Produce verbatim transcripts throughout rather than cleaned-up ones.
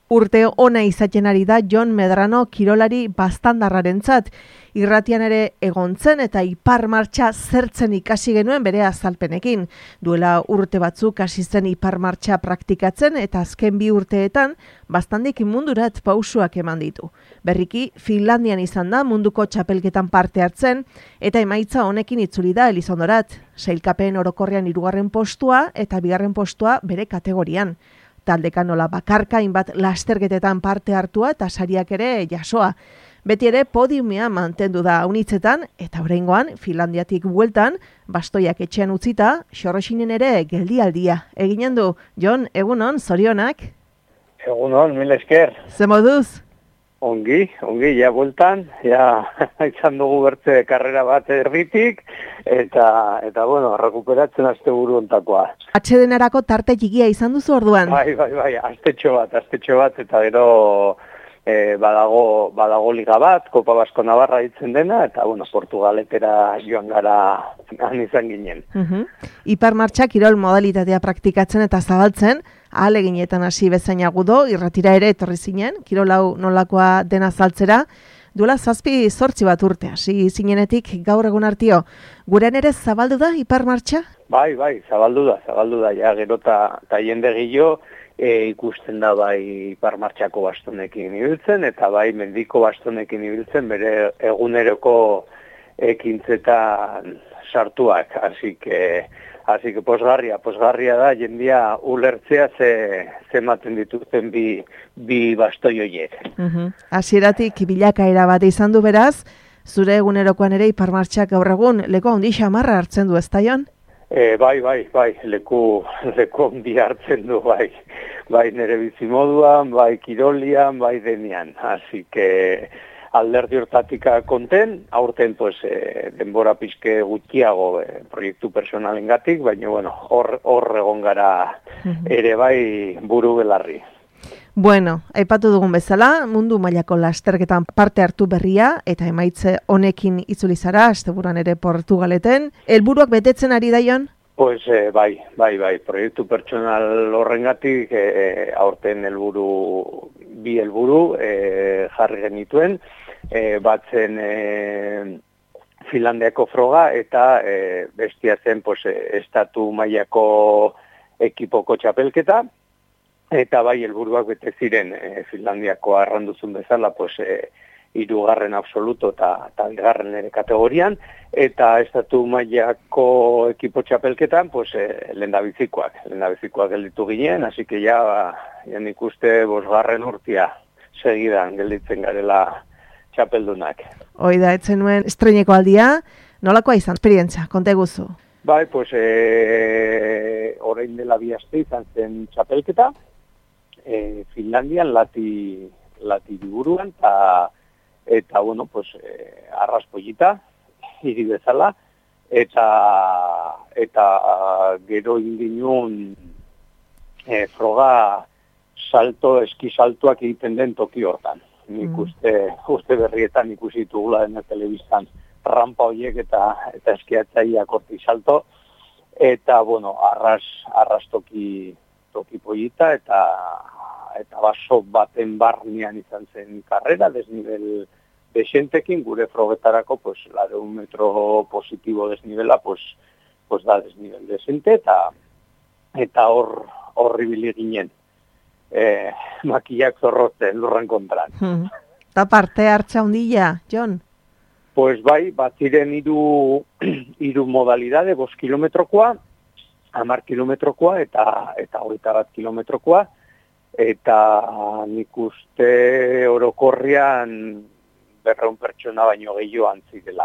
Urte ona izaten ari da Jon Medrano kirolari bastandarrarentzat. Irratian ere egontzen eta ipar martxa zertzen ikasi genuen bere azalpenekin. Duela urte batzuk hasi zen ipar martxa praktikatzen eta azken bi urteetan bastandik mundurat pausuak eman ditu. Berriki Finlandian izan da munduko txapelketan parte hartzen eta emaitza honekin itzuli da Elizondorat. Sailkapen orokorrean hirugarren postua eta bigarren postua bere kategorian. Taldeka nola bakarka hainbat lasterketetan parte hartua eta sariak ere jasoa. Beti ere podiumea mantendu da unitzetan eta oraingoan Finlandiatik bueltan bastoiak etxean utzita, Xorroxinen ere geldialdia eginen du. Jon, egunon, zorionak? Egunon, mil esker. Ze moduz? Ongi, ongi, ja bueltan, ja izan dugu bertze karrera bat erritik, eta, eta bueno, rekuperatzen asteburu ontakoa. Atsedenerako tarte txikia izan duzu orduan? Bai, bai, bai, astetxo bat, astetxo bat, eta gero e, badago, badago liga bat, Kopa Basko Navarra ditzen dena, eta bueno, Portugaletera joan gara han izan ginen. Uh-huh. Ipar martxa kirol modalitatea praktikatzen eta zabaltzen, ahaleginetan hasi bezain agudo, irratira ere etorri zinen, kirolau nolakoa dena azaltzera, duela zazpi zortzi bat urte, hasi zinenetik gaur egun artio. Guren ere zabaldu da ipar martxa? Bai, bai, zabaldu da, zabaldu da, ja, gero eta jende gehiago e, ikusten da bai ipar martxako bastonekin ibiltzen, eta bai mendiko bastonekin ibiltzen, bere eguneroko ekintzetan sartuak, hasi que... Así que posgarria, posgarria da jendia ulertzea ze zematen dituzten bi bi bastoi horiek. Mhm. Hasieratik bilakaera bat izan du beraz, zure egunerokoan ere ipar martxak gaur egun leku handi xamarra hartzen du, ezta Jon? E, bai, bai, bai, leku leku handi hartzen du, bai. Bai nere bizimoduan, bai kirolian, bai denean. Así que alderdi hortatik konten, aurten pues, e, denbora pizke gutxiago e, proiektu personalengatik, baina bueno, hor hor egon gara ere bai buru belarri. Bueno, aipatu dugun bezala, mundu mailako lasterketan parte hartu berria eta emaitze honekin itzuli zara, asteburuan ere Portugaleten. Helburuak betetzen ari da Jon? Pues eh, bai, bai, bai, proiektu pertsonal horrengatik eh, aurten helburu bi helburu eh, jarri genituen, eh, batzen eh, Finlandiako froga eta eh, bestia zen pues, eh, estatu mailako ekipoko txapelketa, eta bai helburuak bete ziren eh, Finlandiako arranduzun bezala, pues, eh, hirugarren absoluto eta bigarren ere kategorian, eta estatu mailako ekipo txapelketan, pues, eh, lehendabizikoak, lehendabizikoak gelditu ginen, así que ja, ja nik uste bosgarren urtia segidan gelditzen garela txapeldunak. Hoi da, etzen nuen estreineko aldia, nolakoa izan, esperientzia, konta eguzu? Bai, pues, eh, orain dela bi aste izan zen txapelketa, eh, Finlandian, lati, lati diburuan, eta eta, bueno, pues, eh, arraspollita, hiri bezala, eta, eta uh, gero indinun eh, froga salto, eskisaltuak egiten den toki hortan. Nik mm. uste, uste berrietan ikusi ditugula dena telebistan rampa horiek eta, eta eskiatzaileak horti salto, eta, bueno, arras, arras toki, toki pollita, eta eta baso baten barnean izan zen karrera, desnivel desentekin, gure frogetarako, pues, lareun metro positibo desnivela, pues, pues da desnivel desente, eta eta hor horribili ginen, eh, makillak zorrotzen lurren kontran. Hmm. Eta parte hartza hundilla, Jon? Pues bai, bat ziren hiru hiru modalidade, bost kilometrokoa, hamar kilometrokoa, eta eta hogeita bat kilometrokoa, eta nik uste orokorrian berreun pertsona baino gehiago antzidela.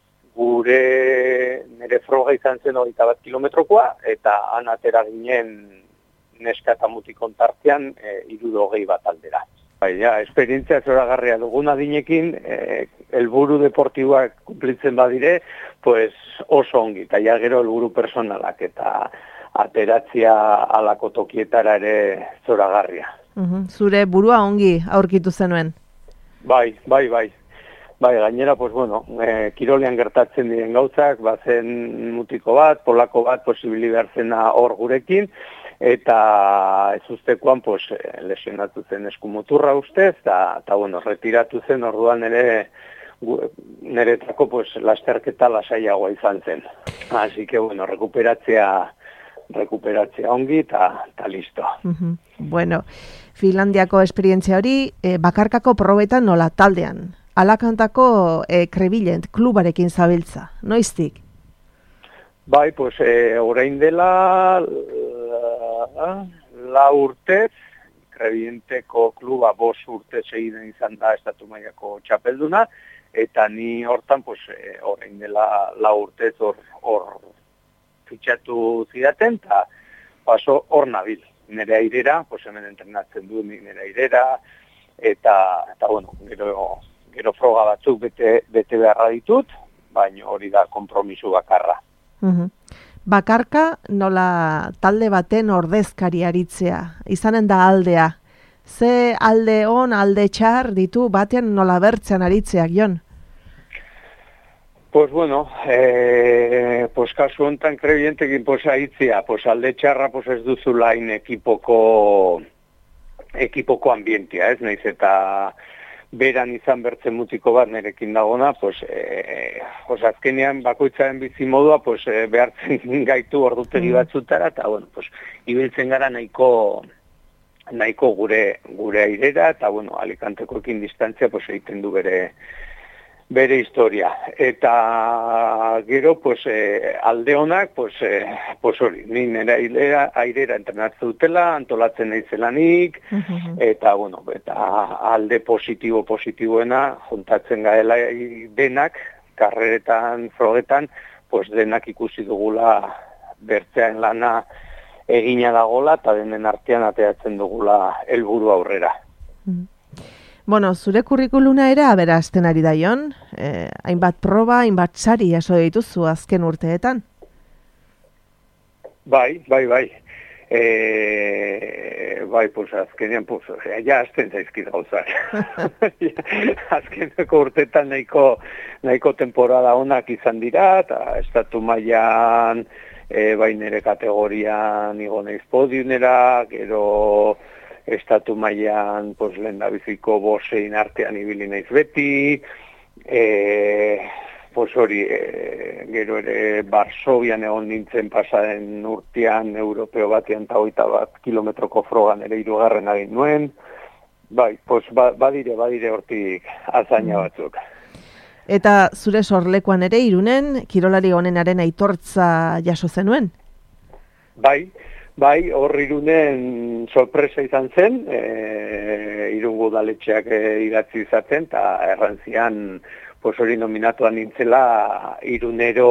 Gure nire froga izan zen hogeita bat kilometrokoa, eta han atera ginen neska eta mutikon tartean e, hirurogei bat aldera. Baina, esperientzia zoragarria dugun adinekin, eh, helburu deportiboak kumplitzen badire, pues oso ongi, eta ja gero helburu personalak, eta ateratzia alako tokietara ere zoragarria. Uhum. Zure burua ongi aurkitu zenuen? Bai, bai, bai. Bai, gainera, pues bueno, eh, kirolean gertatzen diren gauzak, bazen mutiko bat, polako bat, posibili behar zena hor gurekin, eta ez ustekoan pues, lesionatu zen eskumuturra ustez, eta, eta bueno, retiratu zen orduan ere niretako pues, lasterketa lasaiagoa izan zen. Así que, bueno, rekuperatzea, rekuperatzea ongi eta listo. Uh-huh. Bueno, Finlandiako esperientzia hori eh, bakarkako probetan nola taldean. Alakantako eh, Crevillent klubarekin zabiltza, noiztik? Bai, pues, eh, orain dela la, la urtez, Crevillenteko kluba bost urtez egiten izan da estatu mailako txapelduna, eta ni hortan, pues, eh, orain dela la urtez hor, hor fitxatu zidaten, eta paso hor nabil. Nere airera, pues, hemen entrenatzen du nere airera, eta, eta bueno, gero, gero froga batzuk bete, bete beharra ditut, baina hori da konpromisu bakarra. Uh-huh. Bakarka nola talde baten ordezkari aritzea, izanen da aldea. Ze alde on, alde txar ditu batean nola bertzean aritzeak, Jon? Pues bueno, eh, pues kasu hontan Crevillentekin pues aitzia, pues alde txarra pues ez duzula in ekipoko ekipoko ambientia, ez naiz eta beran izan bertzen mutiko bat nerekin dagona, pues, eh, pues azkenean bakoitzaren bizi modua pues, eh, behartzen gaitu ordutegi batzutara, eta bueno, pues, ibiltzen gara nahiko nahiko gure gure airera, eta bueno, Alicantekoekin distantzia pues, egiten du bere bere historia. Eta gero, pues, eh, alde honak, pues, eh, pues hori, ni nera airera, airera entrenatzen dutela, antolatzen naizelanik, uh-huh. eta, bueno, eta alde positibo positiboena, juntatzen gaela denak, karreretan, frogetan, pues denak ikusi dugula bertzean lana egina dagola, eta denen artean ateatzen dugula helburu aurrera. Uh-huh. Bueno, zure kurrikuluna ere aberazten ari da, Jon. Eh, hainbat proba, hainbat sari jaso dituzu azken urteetan. Bai, bai, bai. E, bai, pues azkenean, pues, ja azten zaizkit gauzak. Azkeneko urteetan nahiko, nahiko temporada onak izan dira, eta estatu mailan, e, bai nere kategorian igo naiz podiumera, gero estatu mailan pues, lehendabiziko bosein artean ibili naiz beti, e, pues hori, e, gero ere Varsovian egon nintzen pasaren urtean europeo batean eta hogeita bat kilometroko frogan ere hirugarren egin nuen, bai, pues, ba, badire, badire hortik azaina batzuk. Eta zure sorlekuan ere Irunen, kirolari honenaren aitortza jaso zenuen? Bai, Bai, hor Irunen sorpresa izan zen, e, Irungo udaletxeak e, idatzi izaten, eta errantzian pues, hori nominatuan nintzela Irunero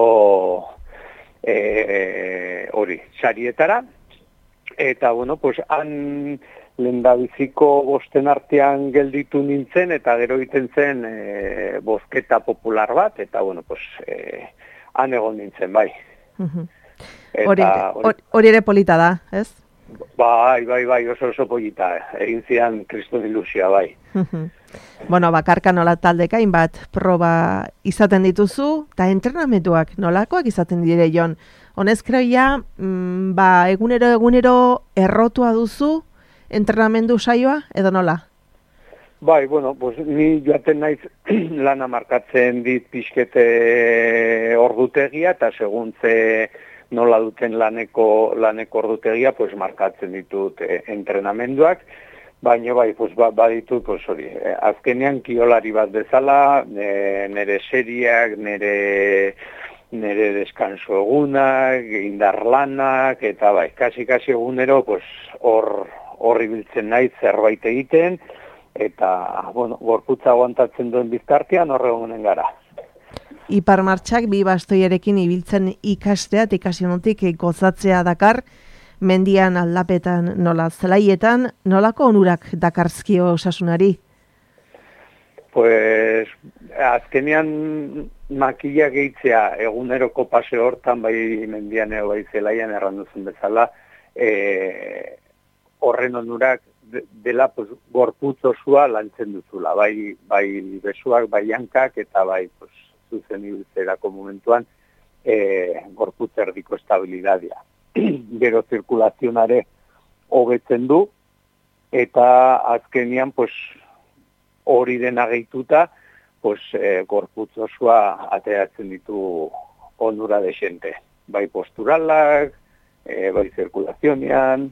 e, hori, sarietara. Eta, bueno, pues, han lehendabiziko bosten artean gelditu nintzen, eta gero egiten zen e, bozketa popular bat, eta, bueno, pues, e, han egon nintzen, bai. Uh-huh. Hori hori ere polita da, ez? Bai, bai, bai, oso oso polita. Egin zian kriston ilusia, bai. Bueno, bakarka nola taldeka hainbat proba izaten dituzu, eta entrenamenduak nolakoak izaten dire, Jon. Honez kreia, mm, ba, egunero egunero errotua duzu entrenamendu saioa, edo nola? Bai, bueno, pues, ni joaten naiz lana markatzen dit pixkete ordutegia, eta segun ze nola duten laneko, laneko ordutegia, pues, markatzen ditut eh, entrenamenduak, baina bai, pues, ba, baditut, pues, hori, eh, azkenean kiolari bat bezala, eh, nere seriak, nere, nere deskanso egunak, indar lanak, eta bai, kasi-kasi egunero, pues, hor, hor ibiltzen naiz zerbait egiten, eta, bueno, gorputza aguantatzen duen biztartean horre honen gara. Ipar martxak bi bastoiarekin ibiltzen ikastea, eta ikasionotik gozatzea dakar, mendian aldapetan nola zelaietan, nolako onurak dakarzkio osasunari? Pues, azkenean makila gehitzea eguneroko pase hortan, bai mendian eo bai zelaian erranduzun bezala, e, horren onurak dela pues, gorputz osua lantzen duzula, bai, bai besuak, bai hankak, eta bai pues, zuzen ibiltzerako momentuan e, gorputz erdiko estabilidadia. Gero zirkulazionare hobetzen du, eta azkenian, pues, hori dena gehituta, pues, e, gorputz osoa ateratzen ditu onura desente. Bai posturalak, e, bai zirkulazionean.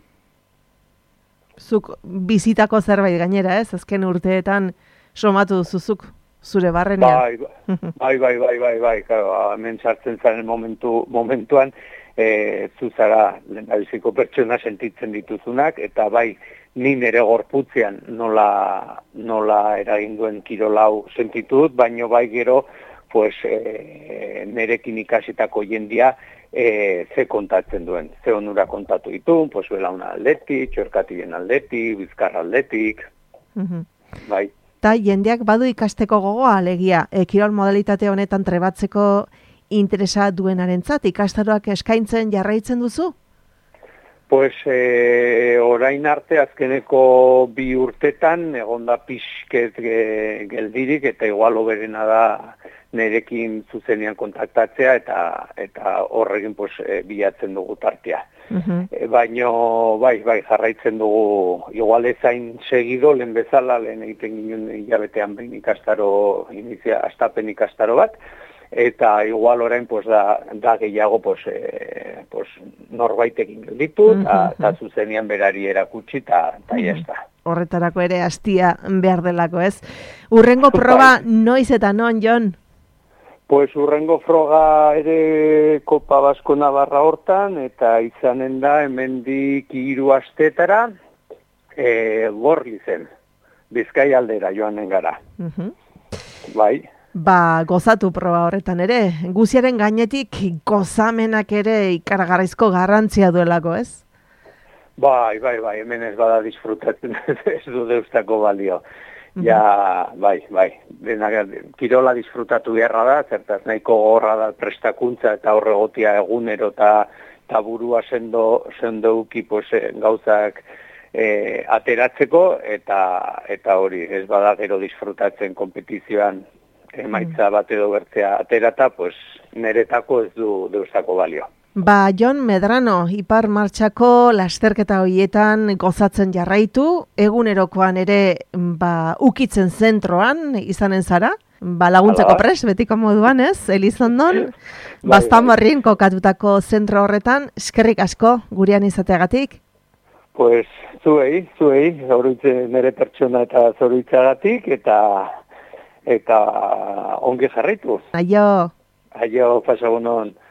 Zuk bizitako zerbait gainera, ez? Azken urteetan somatu duzuzuk zure barrenean. Bai, bai, bai, bai, bai, claro, hemen sartzen zaren momentu, momentuan, e, zuzara lehendabiziko pertsona sentitzen dituzunak, eta bai, ni nire gorputzean nola, nola eragin duen kirolau sentitut, baino bai gero, pues, e, nerekin ikasitako jendia e, ze kontatzen duen, ze onura kontatu ditu, pues, belauna aldetik, txorkatien aldetik, bizkarra aldetik, uh-huh. bai. Eta jendeak badu ikasteko gogoa, alegia, e, kirol modalitate honetan trebatzeko interesa duenarentzat, ikastaroak eskaintzen jarraitzen duzu? Pues eh, orain arte azkeneko bi urtetan egonda pixket ge, geldirik eta igual oberena da nerekin zuzenean kontaktatzea eta eta horrekin pues, e, bilatzen dugu tartea. Uh-huh. E, baino bai, bai jarraitzen dugu igual ezain segido lehen bezala, lehen egiten ginen hilabetean behin ikastaro, inizia, astapen ikastaro bat, eta igual orain pues, da, da gehiago pues, e, pues, norbaitekin gelditu, eta uh-huh. zuzenean berari erakutsi, eta uh-huh. jazta. Horretarako ere hastia behar delako, ez? Urrengo proba noiz eta non, Jon? Pues urrengo froga ere Kopa Basko Navarra hortan, eta izanen da hemendik hiru astetara e, Gorlizen, Bizkai aldera joanen gara. Uh-huh. Bai. Ba, gozatu proba horretan ere. Guziaren gainetik gozamenak ere ikaragarrizko garrantzia duelako, ez? Bai, bai, bai, hemen ez bada disfrutatzen ez du deustako balio. Ja, bai, bai, dena, kirola disfrutatu beharra da, zertaz nahiko gorra da prestakuntza eta horregotia egunero eta ta burua sendo, sendo uki pues, gauzak e, ateratzeko, eta eta hori, ez bada gero disfrutatzen kompetizioan emaitza bat edo bertzea aterata, pues neretako ez du deustako balio. Ba, Jon Medrano, Ipar Martxako lasterketa horietan gozatzen jarraitu, egunerokoan ere ba, ukitzen zentroan izanen zara, ba, laguntzeko pres, betiko moduan ez, Elizondon, Baztan Barrien kokatutako zentro horretan, eskerrik asko gurean izateagatik? Pues, zuei, zuei, zoruitze nire pertsona eta zoruitzagatik, eta eta ongi jarraitu. Aio. Aio, pasagunon.